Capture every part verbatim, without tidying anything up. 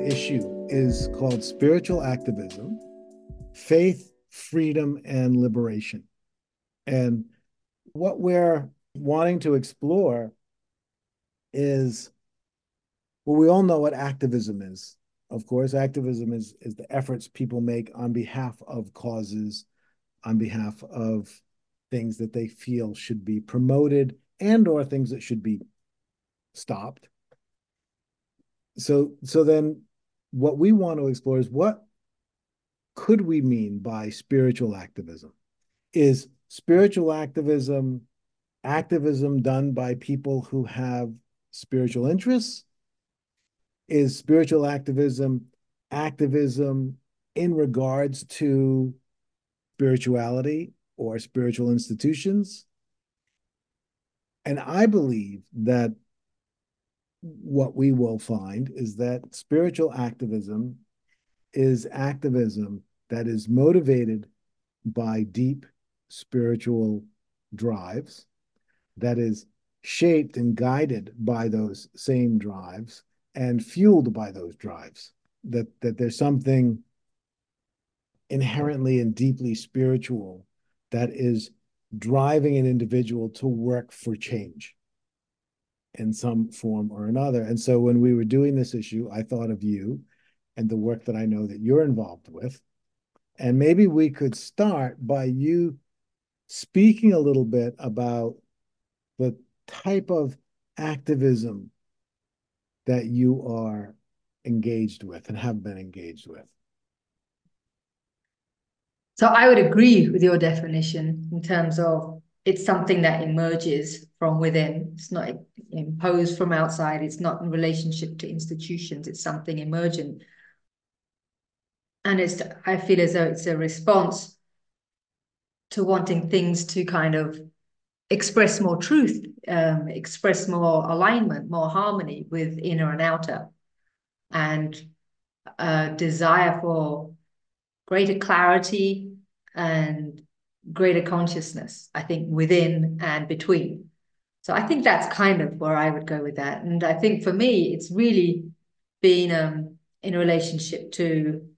issue is called spiritual activism, faith, freedom, and liberation. And what we're wanting to explore is, well, we all know what activism is. Of course, activism is, is the efforts people make on behalf of causes, on behalf of things that they feel should be promoted and or things that should be stopped. So, so then what we want to explore is, what could we mean by spiritual activism? Is spiritual activism activism done by people who have spiritual interests? Is spiritual activism activism in regards to spirituality or spiritual institutions? And I believe that what we will find is that spiritual activism is activism that is motivated by deep spiritual drives, that is shaped and guided by those same drives and fueled by those drives, that, that there's something inherently and deeply spiritual that is driving an individual to work for change in some form or another. And so when we were doing this issue, I thought of you and the work that I know that you're involved with. And maybe we could start by you speaking a little bit about the type of activism that you are engaged with and have been engaged with. So I would agree with your definition in terms of it's something that emerges from within. It's not imposed from outside. It's not in relationship to institutions. It's something emergent. And it's, I feel as though it's a response to wanting things to kind of express more truth, um, express more alignment, more harmony with inner and outer, and a desire for greater clarity and greater consciousness, I think, within and between. So I think that's kind of where I would go with that. And I think for me, it's really been um, in relationship to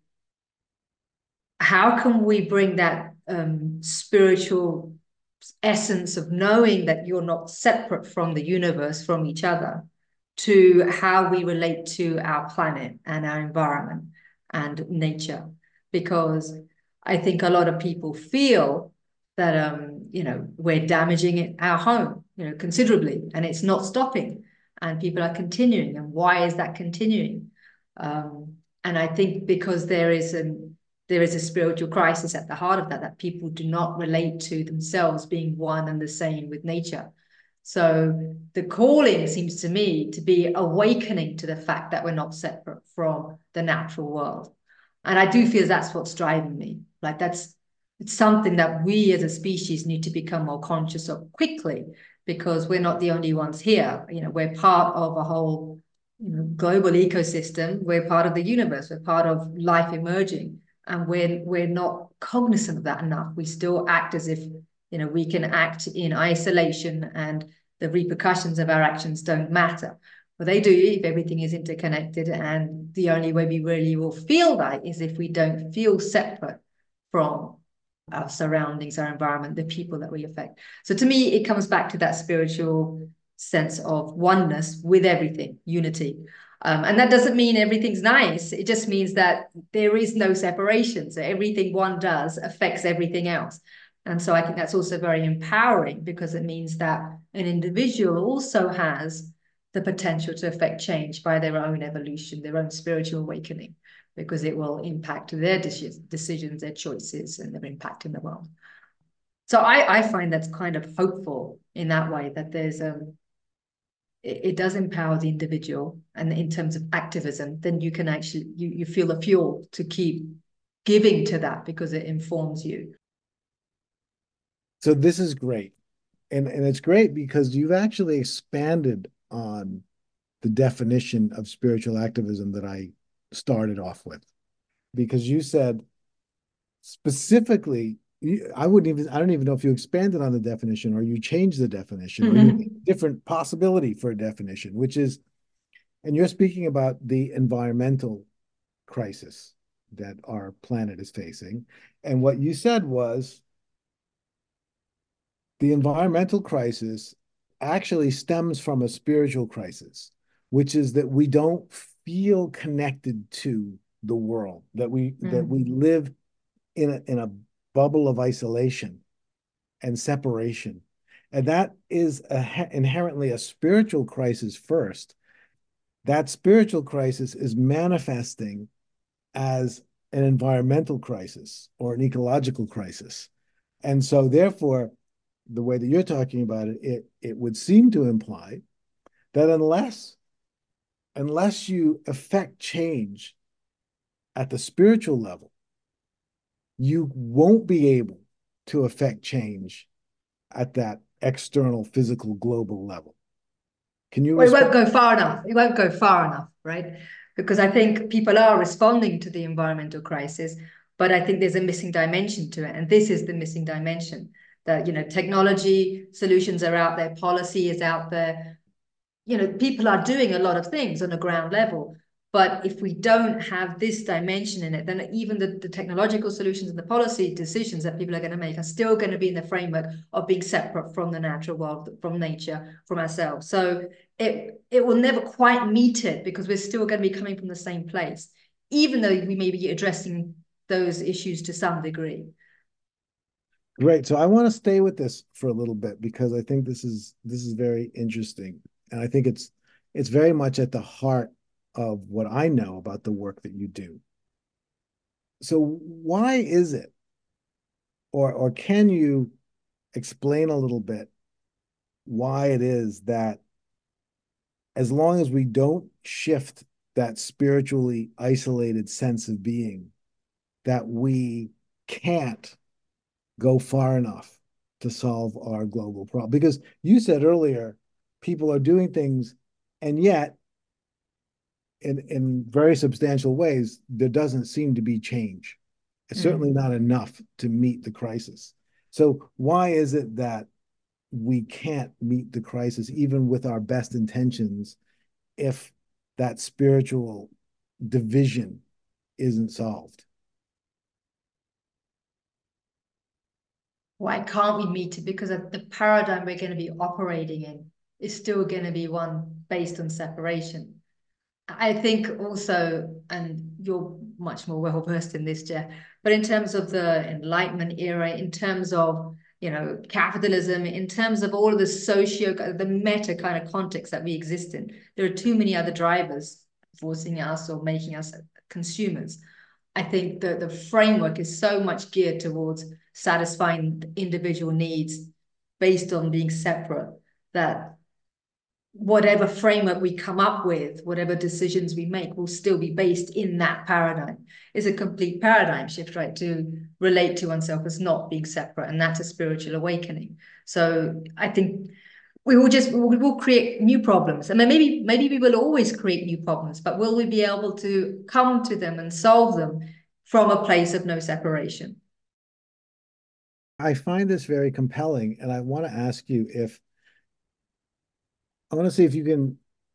how can we bring that um, spiritual essence of knowing that you're not separate from the universe, from each other, to how we relate to our planet and our environment and nature. Because I think a lot of people feel that, um, you know, we're damaging it, our home, you know, considerably, and it's not stopping, and people are continuing. And why is that continuing? Um, and I think because there is an there is a spiritual crisis at the heart of that, that people do not relate to themselves being one and the same with nature. So the calling seems to me to be awakening to the fact that we're not separate from the natural world. And I do feel that's what's driving me. Like that's, it's something that we as a species need to become more conscious of quickly, because we're not the only ones here. You know, we're part of a whole, you know, global ecosystem. We're part of the universe. We're part of life emerging. And we're, we're not cognizant of that enough. We still act as if, you know, we can act in isolation and the repercussions of our actions don't matter. Well, they do if everything is interconnected. And the only way we really will feel that is if we don't feel separate from our surroundings, our environment, the people that we affect. So to me, it comes back to that spiritual sense of oneness with everything, unity. Um, and that doesn't mean everything's nice. It just means that there is no separation. So everything one does affects everything else. And so I think that's also very empowering, because it means that an individual also has the potential to affect change by their own evolution, their own spiritual awakening, because it will impact their decisions, their choices, and their impact in the world. So I, I find that's kind of hopeful in that way, that there's um, it, it does empower the individual, and in terms of activism, then you can actually you you feel a fuel to keep giving to that because it informs you. So this is great. And, and it's great because you've actually expanded on the definition of spiritual activism that I started off with. Because you said specifically, I wouldn't even, I don't even know if you expanded on the definition or you changed the definition or you made a different possibility for a definition, which is, and you're speaking about the environmental crisis that our planet is facing. And what you said was the environmental crisis actually stems from a spiritual crisis, which is that we don't feel connected to the world, that we mm. that we live in a in a bubble of isolation and separation. And that is a, inherently a spiritual crisis first. That spiritual crisis is manifesting as an environmental crisis or an ecological crisis. And so therefore, the way that you're talking about it, it, it would seem to imply that unless, unless you affect change at the spiritual level, you won't be able to affect change at that external, physical, global level. Can you? Well, it won't go far enough. It won't go far enough, right? Because I think people are responding to the environmental crisis, but I think there's a missing dimension to it. And this is the missing dimension. That, you know, technology solutions are out there, policy is out there. You know, people are doing a lot of things on a ground level. But if we don't have this dimension in it, then even the, the technological solutions and the policy decisions that people are going to make are still going to be in the framework of being separate from the natural world, from nature, from ourselves. So it, it will never quite meet it because we're still going to be coming from the same place, even though we may be addressing those issues to some degree. Great. So I want to stay with this for a little bit because I think this is this is very interesting. And I think it's it's very much at the heart of what I know about the work that you do. So why is it, or or can you explain a little bit why it is that as long as we don't shift that spiritually isolated sense of being, that we can't go far enough to solve our global problem? Because you said earlier, people are doing things, and yet in, in very substantial ways, there doesn't seem to be change. It's mm. certainly not enough to meet the crisis. So why is it that we can't meet the crisis, even with our best intentions, if that spiritual division isn't solved? Why can't we meet it? Because the paradigm we're going to be operating in is still going to be one based on separation. I think also, and you're much more well-versed in this, Jeff, but in terms of the Enlightenment era, in terms of, you know, capitalism, in terms of all of the socio, the meta kind of context that we exist in, there are too many other drivers forcing us or making us consumers. I think that the framework is so much geared towards satisfying individual needs based on being separate, that whatever framework we come up with, whatever decisions we make, will still be based in that paradigm. It's a complete paradigm shift, right? To relate to oneself as not being separate, and that's a spiritual awakening. So I think we will just we will create new problems. I mean, maybe maybe we will always create new problems, but will we be able to come to them and solve them from a place of no separation? I find this very compelling, and I want to ask you if I want to see if you can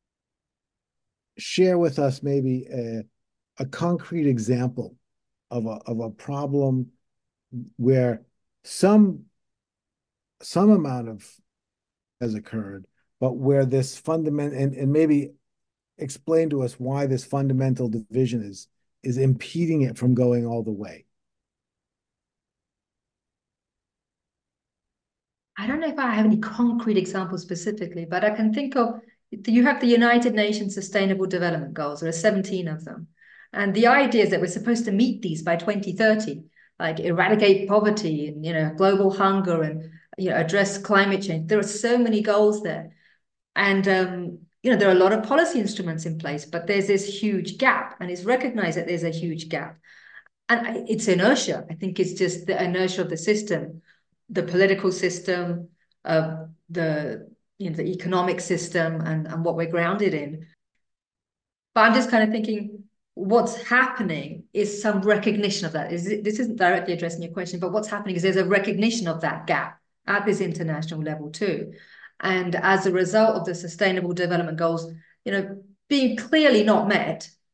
share with us maybe a, a concrete example of a of a problem where some some amount of has occurred, but where this fundamental and, and maybe explain to us why this fundamental division is is impeding it from going all the way. I don't know if I have any concrete examples specifically, but I can think of, you have the United Nations Sustainable Development Goals. There are seventeen of them. And the idea is that we're supposed to meet these by twenty thirty, like eradicate poverty and, you know, global hunger and, you know, address climate change. There are so many goals there. And, um, you know, there are a lot of policy instruments in place, but there's this huge gap, and it's recognized that there's a huge gap. And it's inertia. I think it's just the inertia of the system, the political system, uh, the you know the economic system, and, and what we're grounded in. But I'm just kind of thinking, what's happening is some recognition of that. Is it, this isn't directly addressing your question, but what's happening is there's a recognition of that gap at this international level too. And as a result of the Sustainable Development Goals, you know, being clearly not met,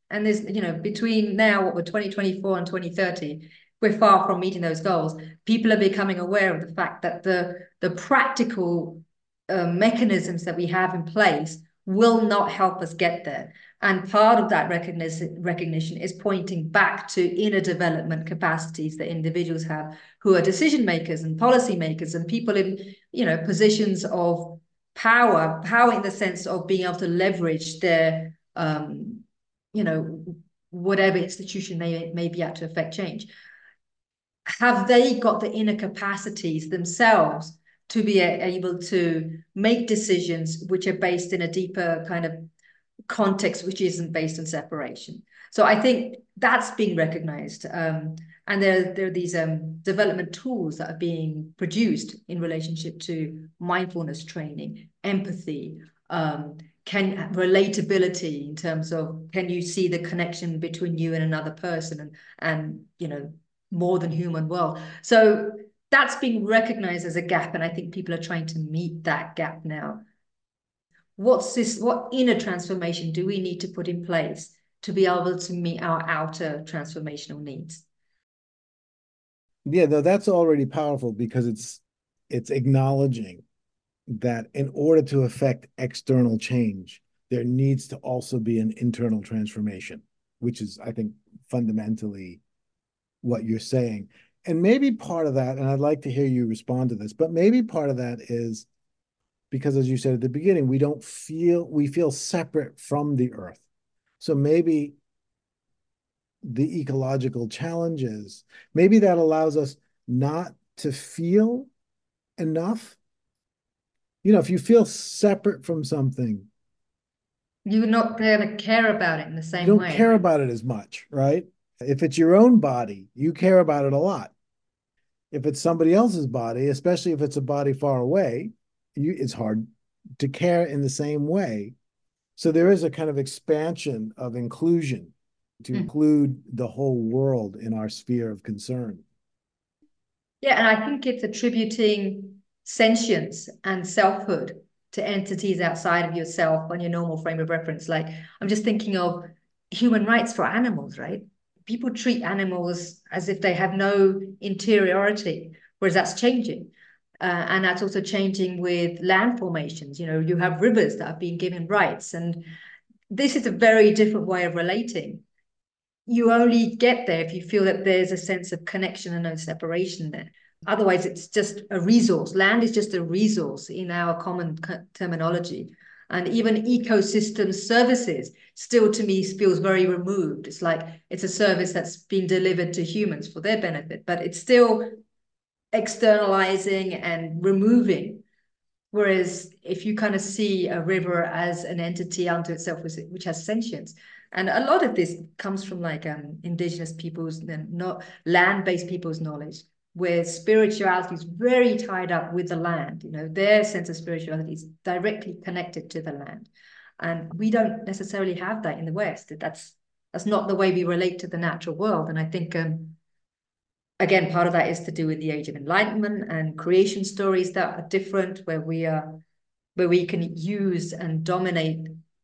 And there's, you know, between now, what we're twenty twenty-four and twenty thirty, we're far from meeting those goals. People are becoming aware of the fact that the, the practical uh, mechanisms that we have in place will not help us get there. And part of that recognition, recognition is pointing back to inner development capacities that individuals have who are decision makers and policy makers and people in, you know, positions of power, power in the sense of being able to leverage their, um, you know, whatever institution they may be at to affect change. Have they got the inner capacities themselves to be able to make decisions which are based in a deeper kind of context, which isn't based on separation? So I think that's being recognized. Um, and there, there are these um, development tools that are being produced in relationship to mindfulness training, empathy, um, can relatability in terms of, can you see the connection between you and another person, and, and you know, more than human world. So that's being recognized as a gap. And I think people are trying to meet that gap now. What's this, what inner transformation do we need to put in place to be able to meet our outer transformational needs? Yeah, no, that's already powerful because it's it's acknowledging that in order to affect external change, there needs to also be an internal transformation, which is, I think, fundamentally what you're saying. And maybe part of that, and I'd like to hear you respond to this, but maybe part of that is because, as you said at the beginning, we don't feel, we feel separate from the earth. So maybe the ecological challenges, maybe that allows us not to feel enough. You know, if you feel separate from something, You're not going to care about it in the you same don't way. care about it as much, right? If it's your own body, you care about it a lot. If it's somebody else's body, especially if it's a body far away, you, it's hard to care in the same way. So there is a kind of expansion of inclusion to Mm. include the whole world in our sphere of concern. Yeah, and I think it's attributing sentience and selfhood to entities outside of yourself on your normal frame of reference. Like, I'm just thinking of human rights for animals, right? People treat animals as if they have no interiority, whereas that's changing. Uh, and that's also changing with land formations. You know, you have rivers that are being given rights, and this is a very different way of relating. You only get there if you feel that there's a sense of connection and no separation there. Otherwise, it's just a resource. Land is just a resource in our common terminology. And even ecosystem services still, to me, feels very removed. It's like it's a service that's being delivered to humans for their benefit, but it's still externalizing and removing. Whereas if you kind of see a river as an entity unto itself, which has sentience, and a lot of this comes from like um, indigenous peoples and not land-based people's knowledge, where spirituality is very tied up with the land. You know, their sense of spirituality is directly connected to the land, and we don't necessarily have that in the West. That's that's not the way we relate to the natural world, and I think. Um, Again, part of that is to do with the age of enlightenment and creation stories that are different, where we are, where we can use and dominate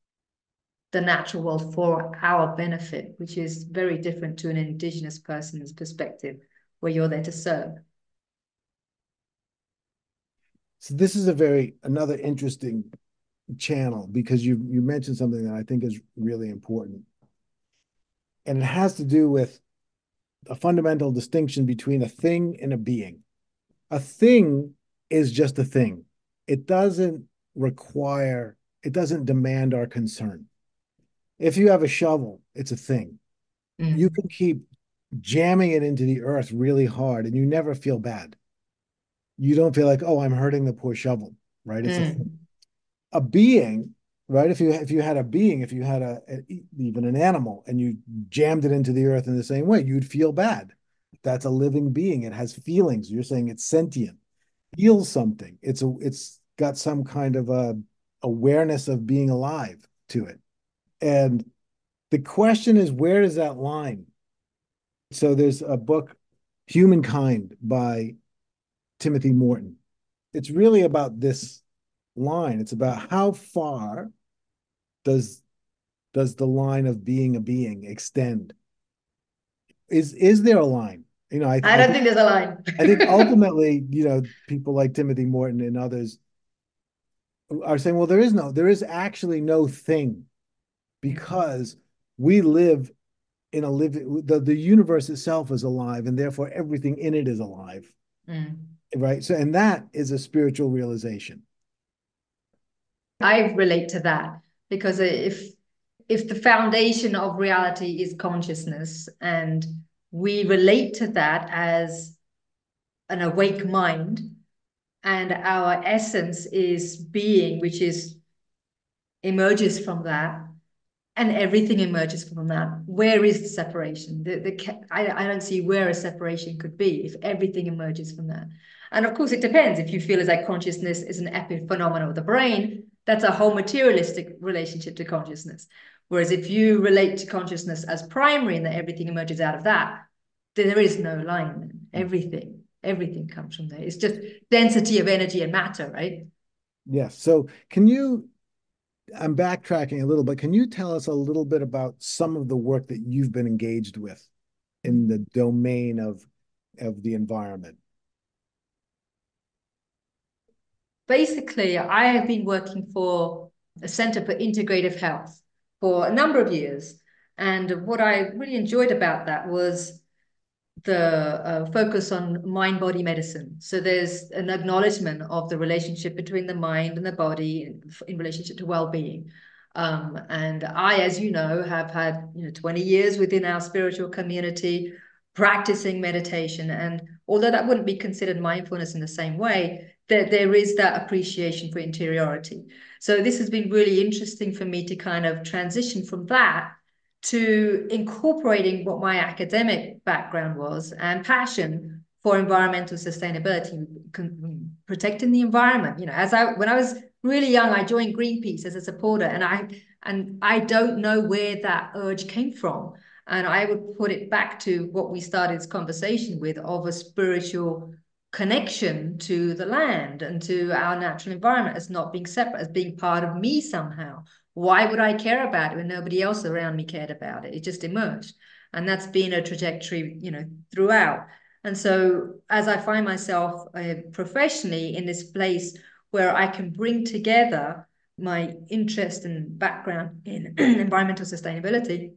the natural world for our benefit, which is very different to an indigenous person's perspective, where you're there to serve. So this is a very another interesting channel because you you mentioned something that I think is really important. And it has to do with a fundamental distinction between a thing and a being. A thing is just a thing. It doesn't require, it doesn't demand our concern. If you have a shovel, it's a thing. Mm. You can keep jamming it into the earth really hard and you never feel bad. You don't feel like, oh, I'm hurting the poor shovel, right? It's mm. a, a being, right? If you if you had a being, if you had a, a even an animal and you jammed it into the earth in the same way, you'd feel bad. That's a living being. It has feelings. You're saying it's sentient, feels something. It's a it's got some kind of a awareness of being alive to it. And the question is, where is that line? So there's a book, Humankind by Timothy Morton. It's really about this line. It's about how far does does the line of being a being extend? Is is there a line? You know, I I I don't think think there's a line. I think ultimately, you know, people like Timothy Morton and others are saying, well, there is no, there is actually no thing because we live in a living, the, the universe itself is alive, and therefore everything in it is alive. Mm. Right. So, and that is a spiritual realization. I relate to that because if if the foundation of reality is consciousness and we relate to that as an awake mind and our essence is being, which is emerges from that, and everything emerges from that. Where is the separation? The, the, I, I don't see where a separation could be if everything emerges from that. And of course, it depends. If you feel as like consciousness is an epiphenomenon of the brain, that's a whole materialistic relationship to consciousness. Whereas if you relate to consciousness as primary and that everything emerges out of that, then there is no line then. Everything, everything comes from there. It's just density of energy and matter, right? Yes. So can you, I'm backtracking a little, but can you tell us a little bit about some of the work that you've been engaged with in the domain of of the environment? Basically, I have been working for a Center for Integrative Health for a number of years. And what I really enjoyed about that was the uh, focus on mind-body medicine. So there's an acknowledgement of the relationship between the mind and the body in, in relationship to well-being. Um, and I, as you know, have had you know twenty years within our spiritual community practicing meditation. And although that wouldn't be considered mindfulness in the same way, there, there is that appreciation for interiority. So this has been really interesting for me to kind of transition from that to incorporating what my academic background was and passion for environmental sustainability, protecting the environment. You know, as I when I was really young, I joined Greenpeace as a supporter, and I and I don't know where that urge came from. And I would put it back to what we started this conversation with of a spiritual connection to the land and to our natural environment as not being separate, as being part of me somehow. Why would I care about it when nobody else around me cared about it? It just emerged. And that's been a trajectory, you know, throughout. And so as I find myself uh, professionally in this place where I can bring together my interest and background in environmental sustainability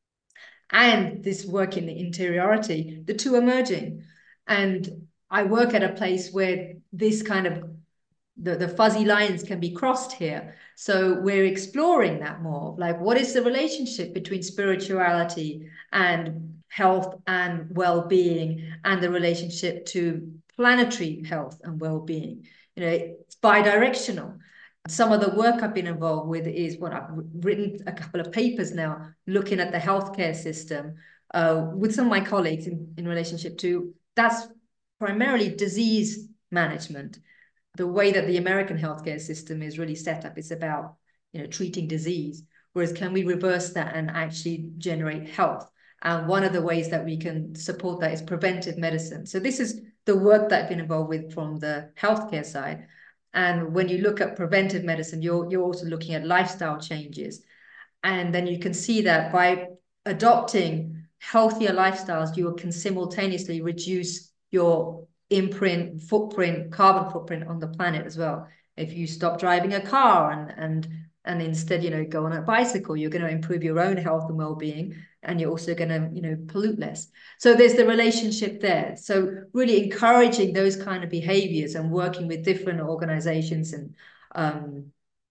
and this work in the interiority, the two are merging. And I work at a place where this kind of the, the fuzzy lines can be crossed here. So we're exploring that more. Like, what is the relationship between spirituality and health and well-being and the relationship to planetary health and well-being? You know, it's bidirectional. Some of the work I've been involved with is what I've written a couple of papers now looking at the healthcare system uh, with some of my colleagues in, in relationship to that's primarily disease management. The way that the American healthcare system is really set up, it's about you know treating disease. Whereas can we reverse that and actually generate health? And one of the ways that we can support that is preventive medicine. So this is the work that I've been involved with from the healthcare side. And when you look at preventive medicine, you're, you're also looking at lifestyle changes. And then you can see that by adopting healthier lifestyles, you can simultaneously reduce your imprint, footprint, carbon footprint on the planet as well. If you stop driving a car and and and instead, you know, go on a bicycle, you're going to improve your own health and well-being, and you're also going to, you know, pollute less. So there's the relationship there. So really encouraging those kind of behaviors and working with different organizations and um,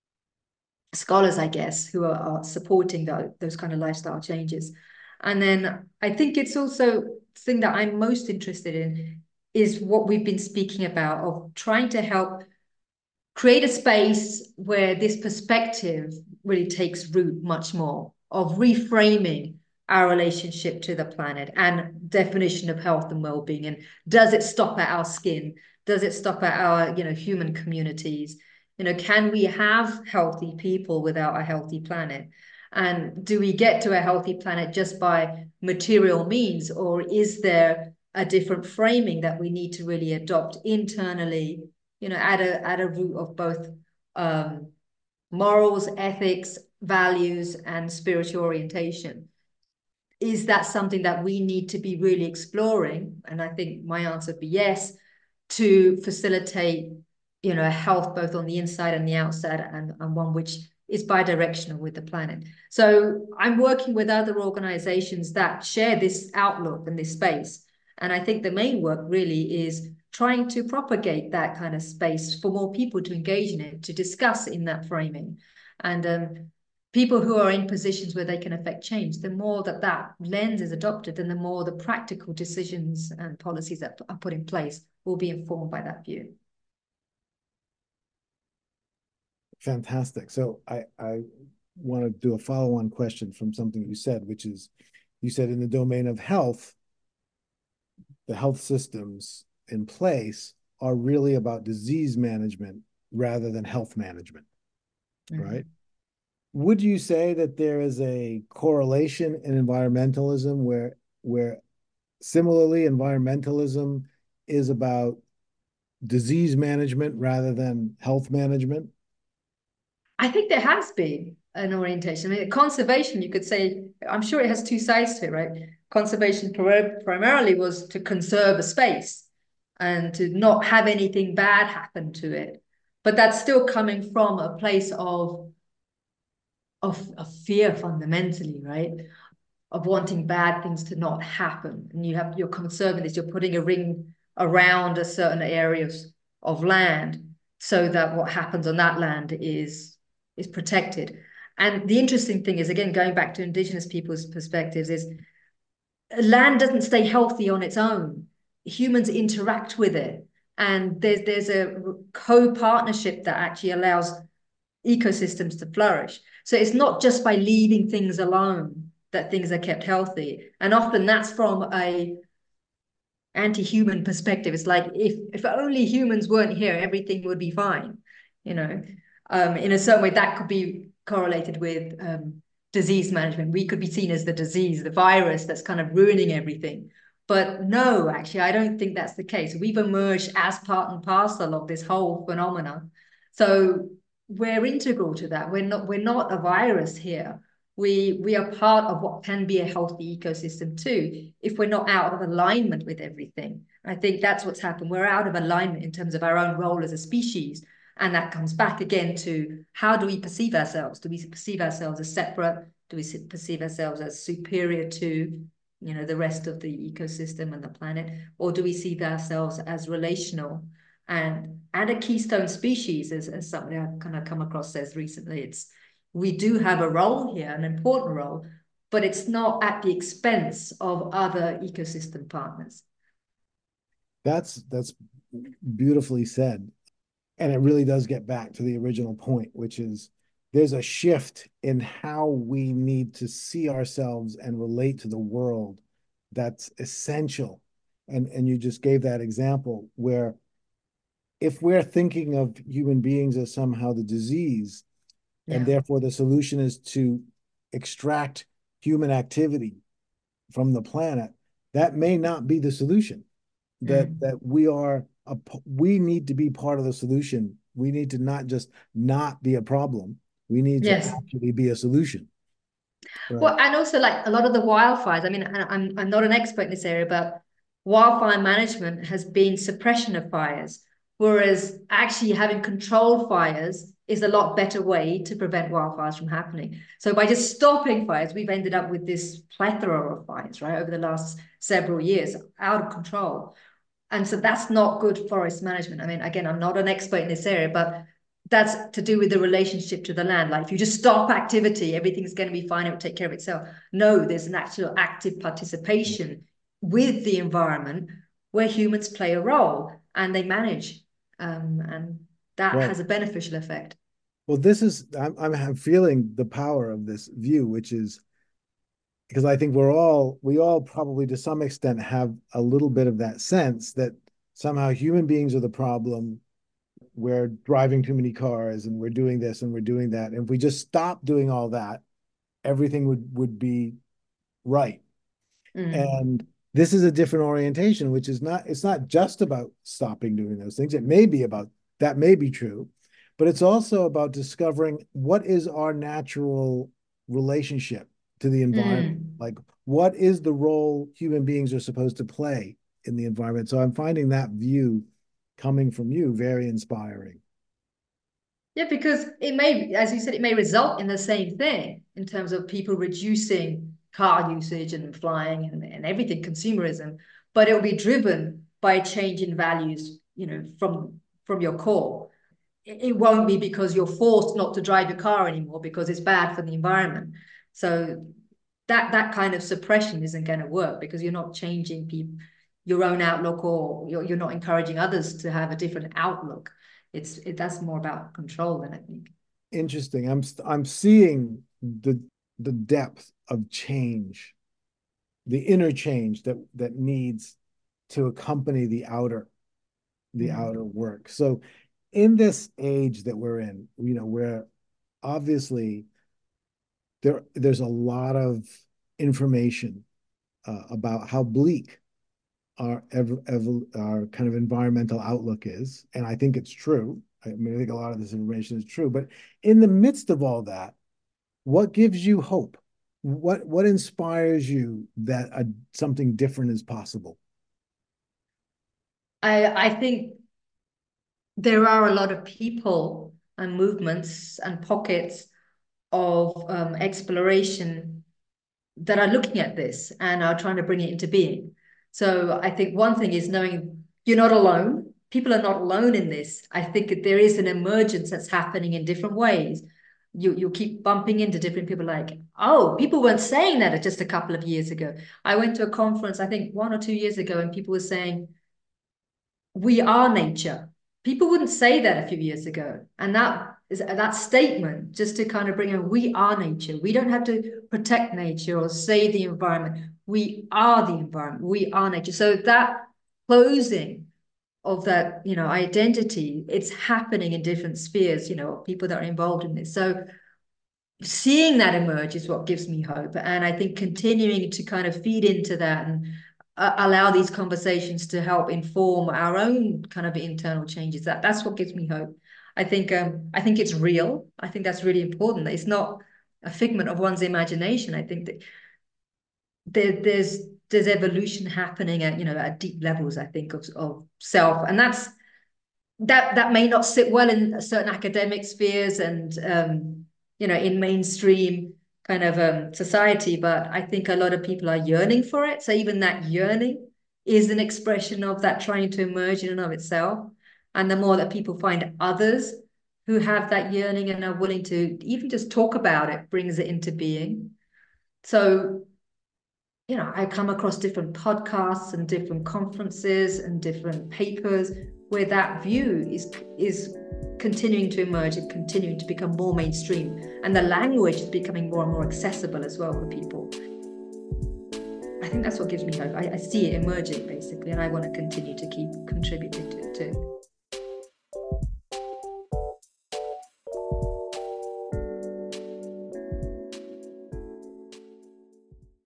scholars, I guess, who are, are supporting the, those kind of lifestyle changes. And then I think it's also the thing that I'm most interested in is what we've been speaking about of trying to help create a space where this perspective really takes root much more, of reframing our relationship to the planet and definition of health and well-being. And does it stop at our skin? Does it stop at our, you know, human communities? You know, can we have healthy people without a healthy planet? And do we get to a healthy planet just by material means, or is there a different framing that we need to really adopt internally, you know, at a at a root of both um, morals, ethics, values and spiritual orientation. Is that something that we need to be really exploring? And I think my answer would be yes, to facilitate, you know, health both on the inside and the outside, and, and one which is bi-directional with the planet. So I'm working with other organizations that share this outlook and this space. And I think the main work really is trying to propagate that kind of space for more people to engage in it, to discuss in that framing. And um, people who are in positions where they can affect change, the more that that lens is adopted, and the more the practical decisions and policies that are put in place will be informed by that view. Fantastic. So I, I want to do a follow-on question from something you said, which is, you said in the domain of health, the health systems in place are really about disease management rather than health management, mm-hmm. right? Would you say that there is a correlation in environmentalism where, where similarly environmentalism is about disease management rather than health management? I think there has been an orientation. I mean, conservation, you could say, I'm sure it has two sides to it, right? Conservation primarily was to conserve a space and to not have anything bad happen to it. But that's still coming from a place of, of, of fear fundamentally, right? Of wanting bad things to not happen. And you have, you're conserving this, you're putting a ring around a certain area of, of land so that what happens on that land is is protected. And the interesting thing is, again, going back to indigenous people's perspectives, is land doesn't stay healthy on its own. Humans interact with it. And there's, there's a co-partnership that actually allows ecosystems to flourish. So it's not just by leaving things alone that things are kept healthy. And often that's from a anti-human perspective. It's like, if, if only humans weren't here, everything would be fine, you know? Um, in a certain way, that could be correlated with um, disease management. We could be seen as the disease, the virus that's kind of ruining everything. But no, actually, I don't think that's the case. We've emerged as part and parcel of this whole phenomena. So we're integral to that. We're not, we're not a virus here. We, we are part of what can be a healthy ecosystem too, if we're not out of alignment with everything. I think that's what's happened. We're out of alignment in terms of our own role as a species. And that comes back again to, how do we perceive ourselves? Do we perceive ourselves as separate? Do we perceive ourselves as superior to, you know, the rest of the ecosystem and the planet? Or do we see ourselves as relational and, and a keystone species, as, as something I've kind of come across says recently? It's, we do have a role here, an important role, but it's not at the expense of other ecosystem partners. That's, that's beautifully said. And it really does get back to the original point, which is there's a shift in how we need to see ourselves and relate to the world that's essential. And, and you just gave that example where if we're thinking of human beings as somehow the disease, yeah. and therefore the solution is to extract human activity from the planet, that may not be the solution. That, mm. that we are A, we need to be part of the solution. We need to not just not be a problem. We need yes. to actually be a solution. Right? Well, and also like a lot of the wildfires, I mean, I'm, I'm not an expert in this area, but wildfire management has been suppression of fires, whereas actually having controlled fires is a lot better way to prevent wildfires from happening. So by just stopping fires, we've ended up with this plethora of fires, right, over the last several years, out of control. And so that's not good forest management. I mean, again, I'm not an expert in this area, but that's to do with the relationship to the land. Like if you just stop activity, everything's going to be fine. It will take care of itself. No, there's an actual active participation with the environment where humans play a role and they manage. Um, and that well, has a beneficial effect. Well, this is, I'm, I'm feeling the power of this view, which is, because I think we're all, we all probably to some extent have a little bit of that sense that somehow human beings are the problem. We're driving too many cars and we're doing this and we're doing that. And if we just stop doing all that, everything would, would be right. Mm. And this is a different orientation, which is not, it's not just about stopping doing those things. It may be about, that may be true, but it's also about discovering what is our natural relationship to the environment. Mm. Like, what is the role human beings are supposed to play in the environment? So I'm finding that view coming from you very inspiring. Yeah, because it may, as you said, it may result in the same thing in terms of people reducing car usage and flying and, and everything, consumerism, but it will be driven by a change in values, you know, from from your core. It, it won't be because you're forced not to drive your car anymore because it's bad for the environment. So that that kind of suppression isn't going to work because you're not changing people your own outlook, or you're, you're not encouraging others to have a different outlook. It's it, that's more about control than I think. Interesting. I'm I'm seeing the the depth of change, the inner change that that needs to accompany the outer the Mm. outer work. So in this age that we're in, you know, where obviously there there's a lot of information uh, about how bleak our ever, ever our kind of environmental outlook is, and I think it's true. I mean, I think a lot of this information is true, but in the midst of all that, what gives you hope? What what inspires you that a, something different is possible? I I think there are a lot of people and movements and pockets of um, exploration that are looking at this and are trying to bring it into being. So I think one thing is knowing you're not alone. People are not alone in this. I think there is an emergence that's happening in different ways. You you keep bumping into different people like, oh, people weren't saying that just a couple of years ago. I went to a conference, I think one or two years ago, and people were saying, we are nature. People wouldn't say that a few years ago. And that is that statement, just to kind of bring in, we are nature. We don't have to protect nature or save the environment. We are the environment. We are nature. So that closing of that, you know, identity, it's happening in different spheres, you know, people that are involved in this. So seeing that emerge is what gives me hope. And I think continuing to kind of feed into that and uh, allow these conversations to help inform our own kind of internal changes. That that's what gives me hope. I think um, I think it's real. I think that's really important. It's not a figment of one's imagination. I think that there, there's there's evolution happening at, you know, at deep levels, I think, of, of self. And that's that that may not sit well in certain academic spheres and um, you know, in mainstream kind of um, society, but I think a lot of people are yearning for it. So even that yearning is an expression of that trying to emerge in and of itself. And the more that people find others who have that yearning and are willing to even just talk about it, brings it into being. So, you know, I come across different podcasts and different conferences and different papers where that view is is continuing to emerge and continuing to become more mainstream, and the language is becoming more and more accessible as well for people. I think that's what gives me hope. I, I see it emerging basically, and I want to continue to keep contributing to it too.